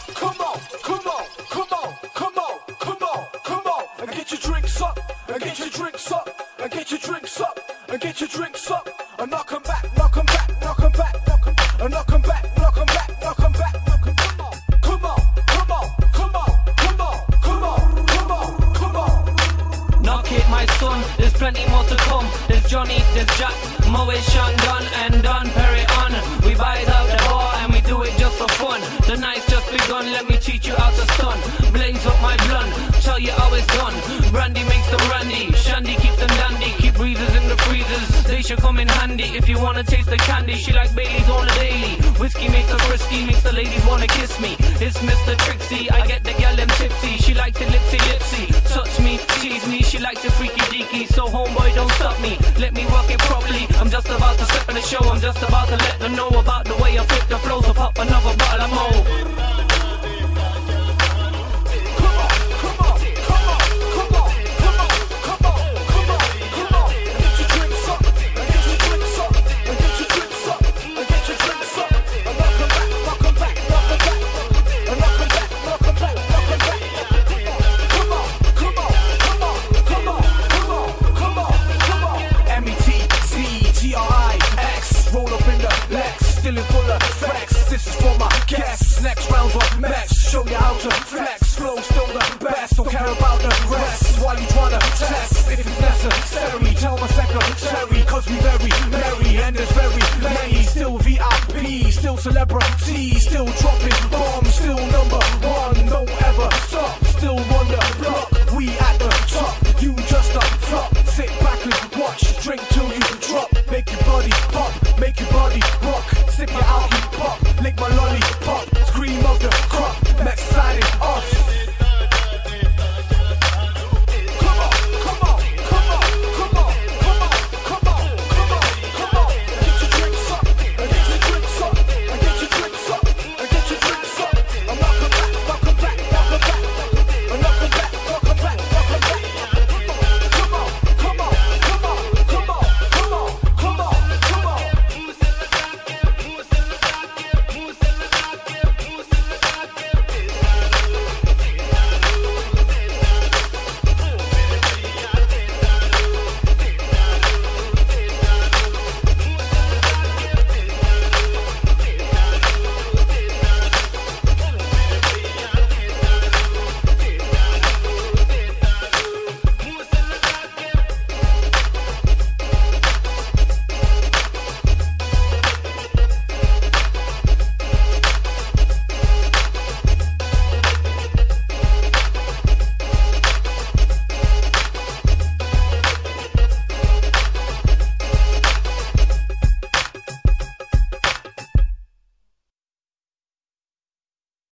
come on, come on, come on, come on, come on, come on, and get your drinks up, and get your drinks up, and get your drinks up, and get your drinks up, and knock 'em back, knock 'em back, knock 'em back, and knock 'em back, knock 'em back, knock 'em back, knock 'em back. Come on, come on, come on, come on, come on, come on, come on. Knock it, my son, there's plenty more to come. There's Johnny, there's Jack, Moet, Sean, Don, and Don Perry on. We buy it out the bar and we do it just for fun. The night's just begun, let me teach you how to stun. Blaze up my blunt, tell you how it's done. Brandy makes them randy, Shandy keeps them dandy. Keep breezers in the freezers, they should come in handy. If you wanna taste the candy, she likes Bailey's on the daily. Whiskey makes her frisky, makes the ladies wanna kiss me. It's Mr. Trixie, I get the gal them tipsy. She likes it lipsy lipsy, touch me, tease me. She likes it freaky deaky, so homeboy don't stop me. Let me work it properly, I'm just about to step in the show. I'm just about to let them know about the way I flip the flow. So pop another bottle of Mo. Feeling full of facts, this is for my guests. Next round's on max, show you how to flex. Flow still the best, don't care about the rest. Why you tryna test? If it's necessary, tell my secretary. Cause we very merry, and there's very many. Still VIP, still celebrity, still dropping bombs, still number one.